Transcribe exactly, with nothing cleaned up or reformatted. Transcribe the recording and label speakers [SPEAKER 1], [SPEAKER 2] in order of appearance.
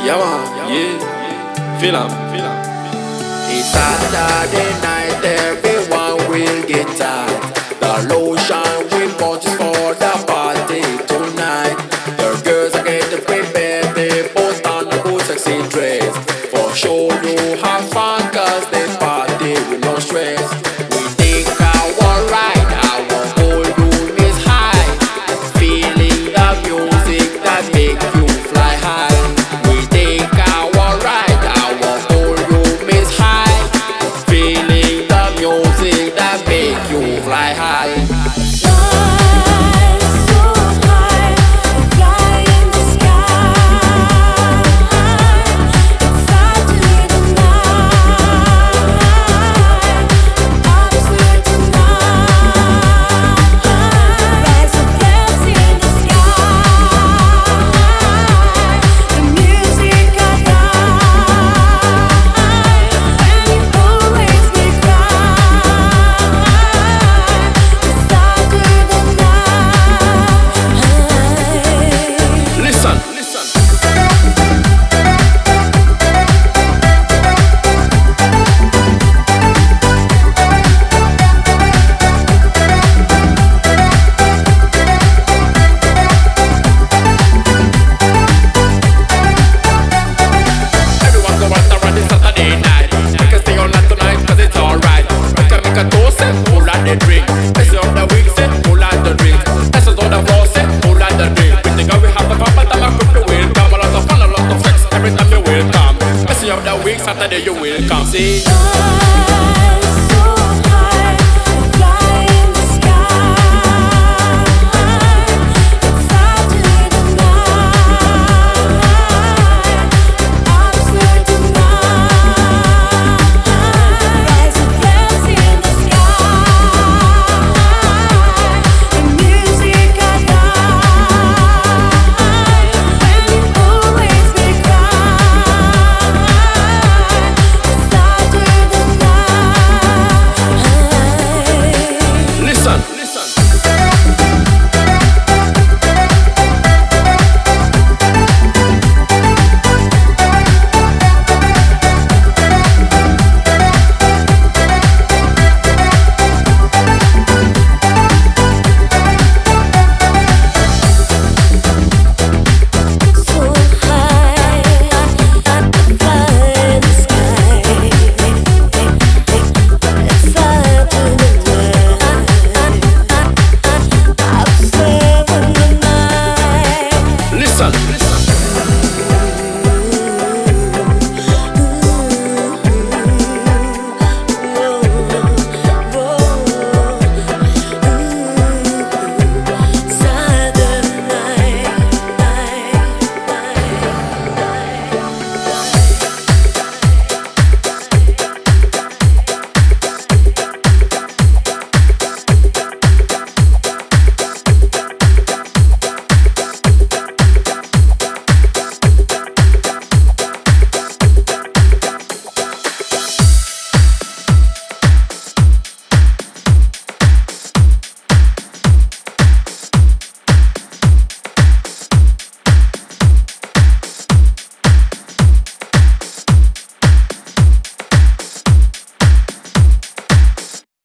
[SPEAKER 1] Yeah, man, yeah. Feel 'em, feel 'em.
[SPEAKER 2] It's Saturday night, everyone will get tight. The lotion will punch for the party tonight. The girls are getting prepared, they post on a good sexy dress. For sure you have fun, cause they party with no stress. We think our ride, our whole room is high. Feeling the music that make you fly high. We think our ride, our whole room is high. Feeling the music that make you fly high. The drink, this of the week, say, pull out the drink. This is all the floor, say, pull out the drink. We think we have the fun, but I'm a group, you will come. A lot of fun, a lot of sex, every time you will come. This of the week, Saturday you will come. See? Listen.